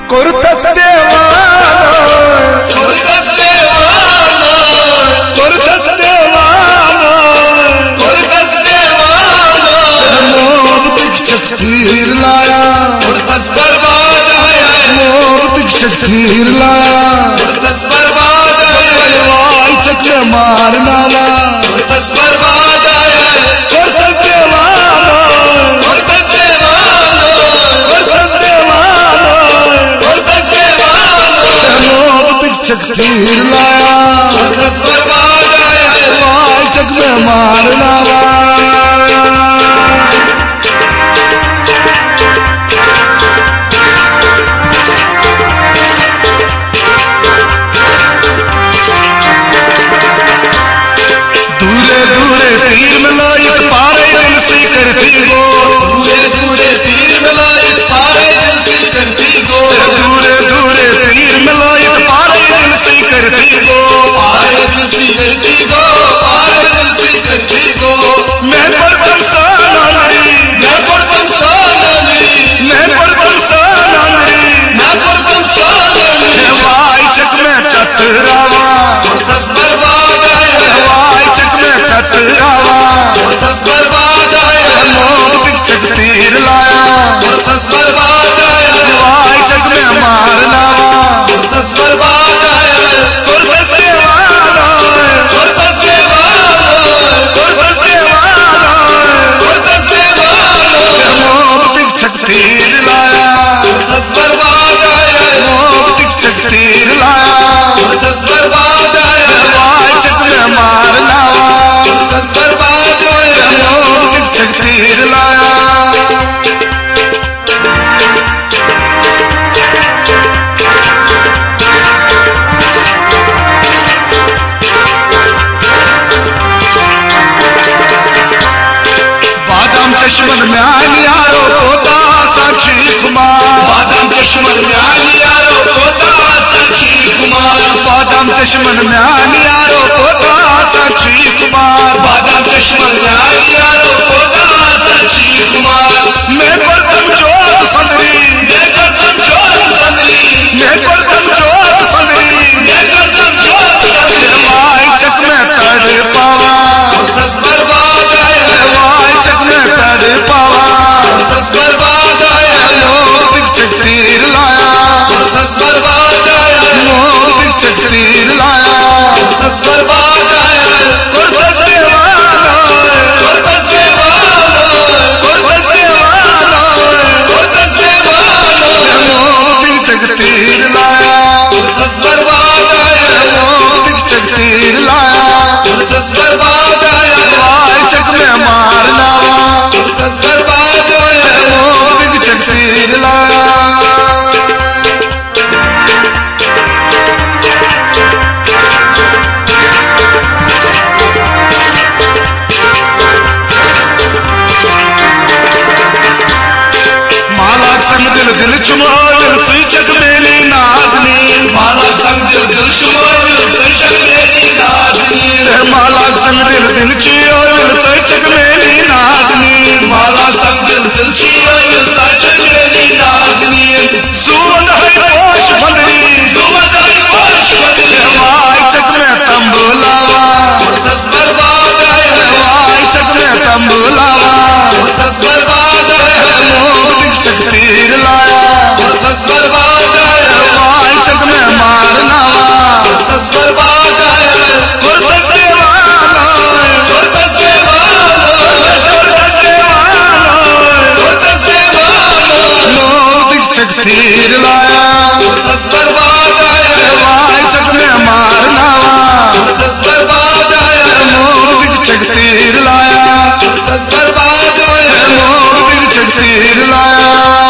कुर्तस देवानो कुर्तस देवानो कुर्तस देवानो कुर्तस देवानो मोहब्बत की तीर लाया कुर्तस बर्बाद है मोहब्बत की तीर लाया कुर्तस बर्बाद है वाई चक्र मारना ला कुर्तस बर्बाद है कुर्तस देवानो कुर्तस देवानो कुर्तस देवानो कुर्तस देवानो मोहब्बत की तीर लाया कुर्तस बर्बाद है वाई चक्र मारना ला तीर मिलाए पारे दिल से करती गो दूरे दूरे तीर मिलाए पारे दिल से करती गो दूरे दूरे तीर मिलाए पारे दिल से करती गो पारे दिल से करती गो पारे दिल से करती गो मैं पड़तम सानानी मैं पड़तम सानानी मैं पड़तम सानानी मैं पड़तम सानानी वाई चक में टटरावा कुर्तस बर्बाद है वाई चक में टटरावा कुर्तस बर्बाद है मोहब्बत की तीर लाया कुर्तस बर्बाद है वाई चक में मारना कुर्तस बर्बाद है कुर्तस देवानो कुर्तस देवानो कुर्तस देवानो कुर्तस देवानो मोहब्बत की तीर लाया कुर्तस बर्बाद है मोहब्बत की तीर लाया कुर्तस बर्बाद है वाई चक में मारना कुर्तस बर्बाद है मोहब्बत की तीर लाया बादाम चश्मन म्यान यारो पोता साक्षी कुमार बादाम चश्मन म्यान यारो पोता साक्षी कुमार बादाम चश्मन म्यान यारो पोता साक्षी कुमार बादाम चश्मन म्यान यारो पोता साक्षी कुमार मैं करतम जोत संदरी मैं करतम जोत संदरी मैं करतम जोत संदरी मैं करतम जोत संदरी वाई चक में तड़ पावा कुर्तस बर्बाद है वाई चक में तड़ पावा कुर्तस बर्बाद है मोहब्बत की तीर लाया कुर्तस बर्बाद है मोहब्बत की तीर लाया कुर्तस बर्बाद है कुर्तस देवानो कुर्तस देवानो कुर्तस देवानो कुर्तस देवानो मोहब्बत की तीर लाया कुर्तस बर्बाद है मोहब्बत की तीर लाया कुर्तस बर्बाद है वाई चक में मारना कुर्तस बर्बाद है मोहब्बत की तीर लाया संग दिल दिल चुमार चक मेरी नाजनी माला संग दिल दिल चुमार चक मेरी नाजनी माला संग दिल दिल चुमार चक मेरी नाजनी माला संग दिल दिल चुमार चक मेरी नाजनी सुमन है पोश बंदरी सुमन है पोश बंदरी वाई चक में तंबुलावा कुर्तस बर्बाद है वाई चक में तंबुलावा कुर्तस बर्बाद है मोहब्बत की तीर लाया कुर्तस बर्बाद है वाई चक में मारना कुर्तस बर्बाद है कुर्तस देवानो कुर्तस देवानो कुर्तस देवानो कुर्तस देवानो मोहब्बत की तीर लाया कुर्तस बर्बाद है वाई चक में मारना कुर्तस बर्बाद है मोहब्बत की तीर लाया कुर्तस बर्बाद है मोहब्बत की तीर लाया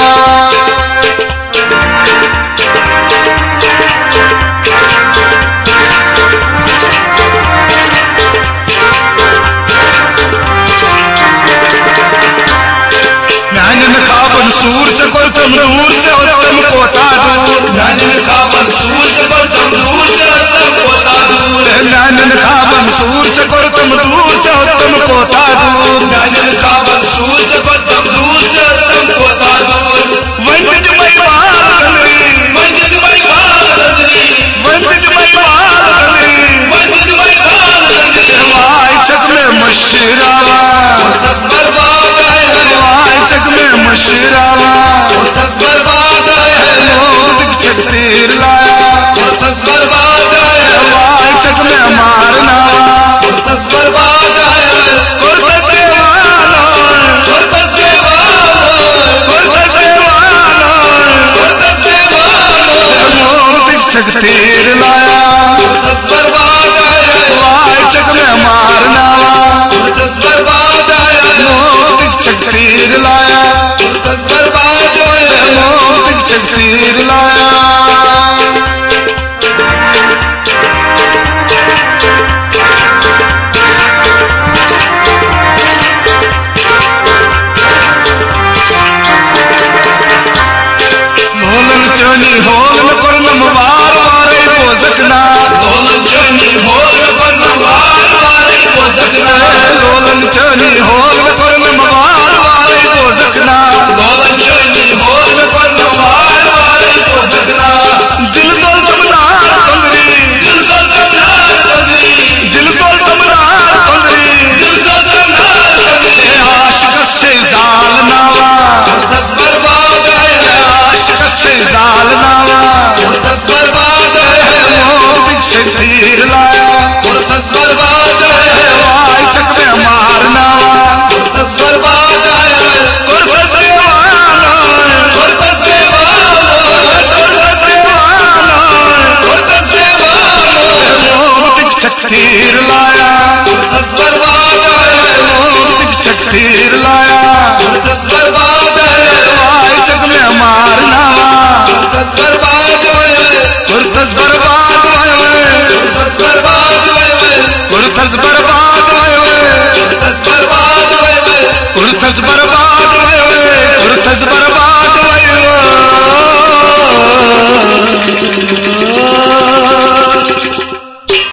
सूरज को तुम दूर से तुम कोता दूर नानन का मंसूर से को तुम दूर से तुम कोता दूर नानन का मंसूर से को तुम दूर से तुम कोता दूर नानन का मंसूर से को तुम दूर से तुम कोता दूर वंज मई बात कंदरी शिरावा मुर्तज बर्बाद है मोदिक छक तीर लाया मुर्तज बर्बाद है वाई चक में मारना मुर्तज बर्बाद है कुर्तस के वालों मुर्तज के वालों कुर्तस के वालों मुर्तज के वालों मोदिक छक तीर लाया मुर्तज बर्बाद है वाई चक में मारना मुर्तज बर्बाद है मोदिक छक तीर लाया मुर्तज बर्बाद है मोदिक छक तीर लाया चोनी होल करनम वार वारे पोजकना लोलन चोनी होल करनम वार वारे पोजकना लोलन चोनी होल करनम वार वारे पोजकना लोलन चोनी होल करनम वार वारे पोजकना दिल सोल तमनार तंदरी दिल सोल तमनार तंदरी दिल सोल तमनार तंदरी दिल सोल तमनार तंदरी आशिक से जाल नावा मुर्तज बर्बाद है आशिक से जाल नावा मुर्तज बर्बाद है मोदिक से